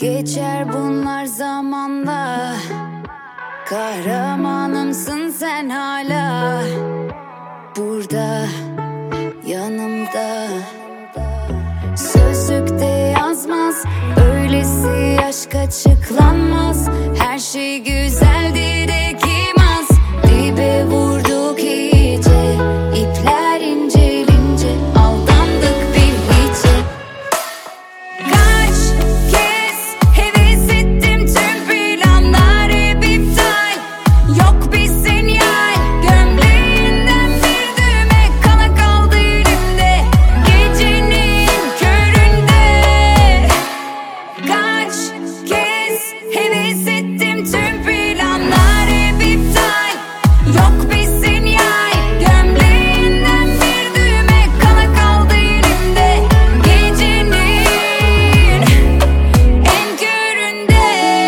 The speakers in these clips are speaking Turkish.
Geçer bunlar zamanla, kahramanımsın sen hala. Burada yanımda, sözlükte yazmaz, öylesi aşk açıklanmaz. Her şey güzeldir ekimaz, dibe vurduk iyice, ipler incelince aldandık bir hiçe. Kaç kez heves ettim, tüm planlar hep iptal. Yok bir sinyal, gömleğinden bir düğme, kana kaldı elimde gecenin köründe. Kaç kez heves ettim, tüm planlar hep iptal. Yok bir sinyal, gömleğinden bir düğme, kana kaldı elimde gecenin en köründe.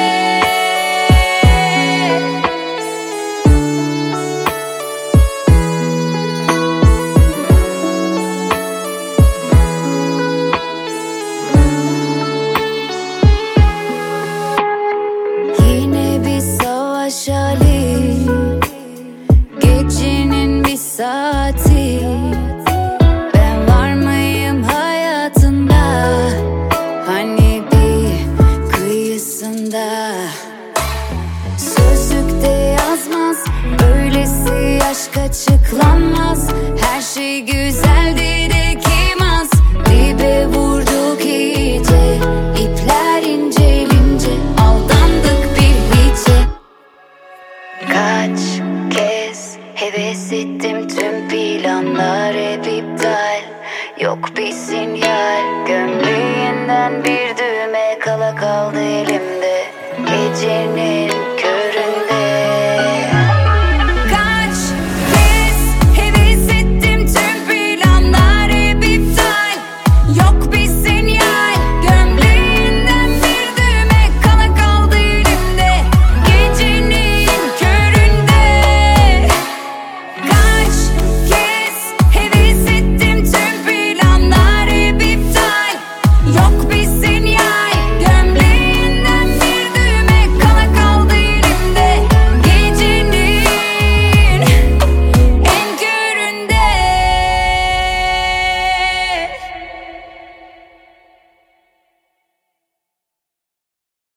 Yine bir savaş hali, gecenin bir saati. Ben var mıyım hayatında, hani bir kıyısında? Sözlükte yazmaz, öylesi aşk açıklanmaz. Her şey güzeldir ekimaz, dibe vurduk iyice, ipler incelince aldandık bir hiçe. Kaç kez heves ettim, tüm planlar hep iptal. Yok bir sinyal, gömleğinden bir düğme, kala kaldı elimde gecenin